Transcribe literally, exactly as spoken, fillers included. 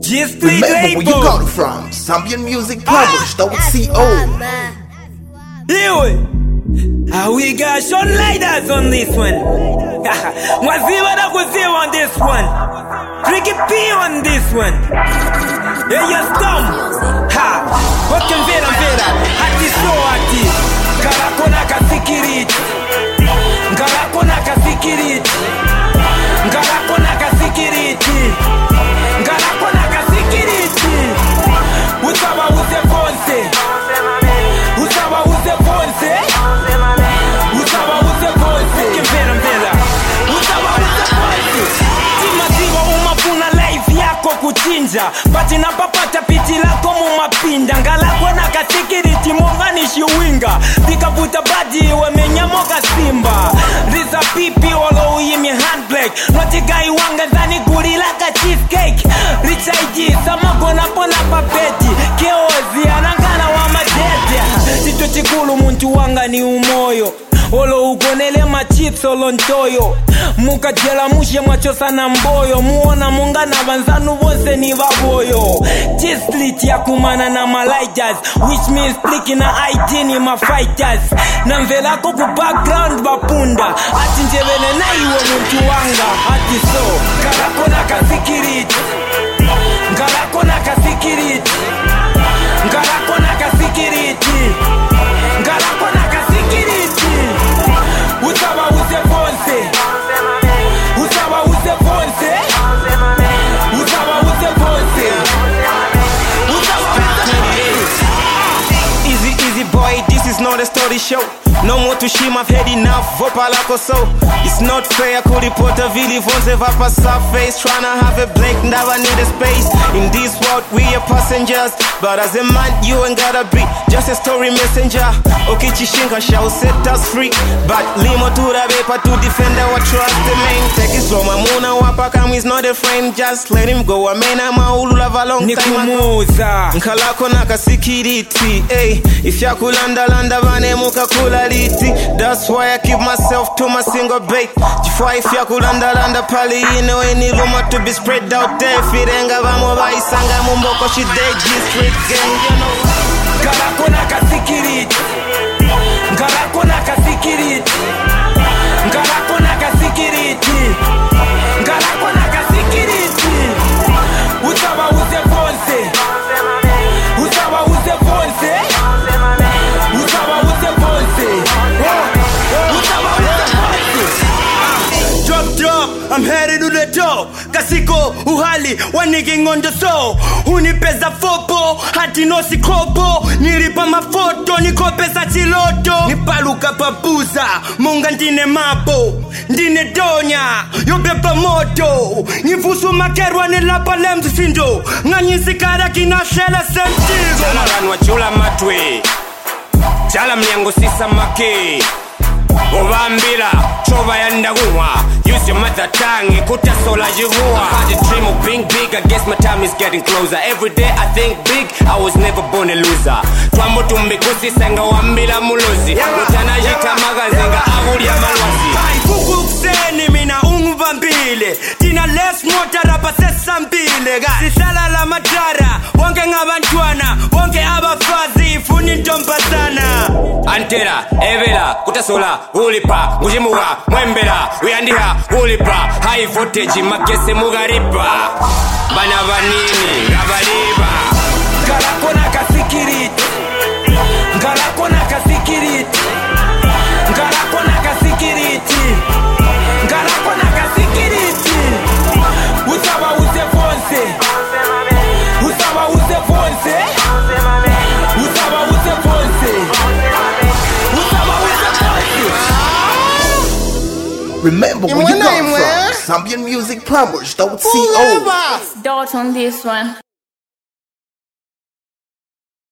Remember where you got it from. Zambian music published, don't C O. Here ah, we got Sean Lighters on this one. Mwaziwa na kuziwa on this one. Tricky P on this one. Yeah, you stum. Ha, what can vera vera? Hati so hati. Ngarakona kasikiriti. Ngarakona kasikiriti. Ngarakona kasikiriti. Ngarakona kasikiriti. Usaba use fonse. Usaba use fonse. Usaba use fonse. Kemvera mbela. Usaba use fonse. Timaziwa umafuna life yako kuchinja. Pati na papata piti lako mumapinda. Ngarakona kasikiriti monganishi winga. Pikavuta badi wemenyamoga simba. Riza pipi walo uyimi handbrake. Noti gai wanga zani guri laka cheesecake. Richa iji samagona pona papeti. Keozi anangana wa madete. Tito chikulu muntu wanga ni umoyo. Olo ugonele machips olo ntoyo. Muka jela mushe machosa na mboyo. Muona munga na banzanu wose ni baboyo. Chistlit ya kumana na malaijas. Which means pliki na I T ni mafighters. Na mvela kuku background bapunda. Ati njebene na iwe muntu wanga. Ati so Ngarakona kasikiriti. Ngarakona kasikiriti. Ngarakona kasikiriti. Ngarakona kasikiriti. Usaba use fonse. Usaba use fonse. Usaba use fonse. Usaba use fonse. Easy, easy boy, this is not a story show. No more to shame, I've had enough. Vopa lako so. It's not fair, kuripota vili vonse vapa surface. Tryna have a break, now I need a space. In this world, we are passengers. But as a man, you ain't gotta be just a story messenger. Okay, Chishinga shall set us free. But limo to the paper to defend our trust. The main take it slow, mamuna wapakam is not a friend. Just let him go, I mean I'm a ulula long time ago. Nkalako nakasikiriti, eh. If ya kulanda landa vane muka kulali. That's why I keep myself to my single bait. Before if ya kulanda landa pali, you know any rumor to be spread out there. Firenga vamo vaisanga mumboko shide G-Street gang, you know. Ngarakona kasikiriti. Ngarakona kasikiriti. Ngarakona kasikiriti. Ngarakona kasikiriti. Usaba use fonse. Usaba use fonse. Usaba use fonse. Usaba use fonse. Drop, drop, I'm headed to the top. Kasiko, uhali, waniging on the soul. Unipeza fopo, hati no sikopo. Nilipa mafoto, nikopesa chiloto. Nipaluka papuza, munga ndine mapo. Ndine donya, yobepa moto. Nifusu makerwa nilapa lemzu sindo. Nganyizikara kina shela sentigo. Chala ranwa chula matwe. Chala mliango sisa make. Ovambila, chova yanda guwa. Use your mother tongue, kuta sola jivua. I had a dream of being big, I guess my time is getting closer. Every day I think big, I was never born a loser. Twambo tumbikusi senga wambila mulozi. Mutana jita magazenga aguli ya malwazi. Kuku kuseni mina ungu vambile. Tina les mota rapa sesa mbile. Sisala la matara, wange ngabantwana. Wange abafazi, ifuni ntomba sana. Antera, evela, kutasola, ulipa, mujimuwa, mwembela, uyandiha, ulipa, high voltage, makese mugaripa. Bana vanini, gabaliba. Ngarakona kasikiriti. Ngarakona kasikiriti. Ngarakona kasikiriti. Ngarakona kasikiriti. Usaba use fonse. Usaba use fonse. Usaba use fonse. Usaba use fonse. Remember where you got it from. Zambian music published, don't C O. Dot on this one.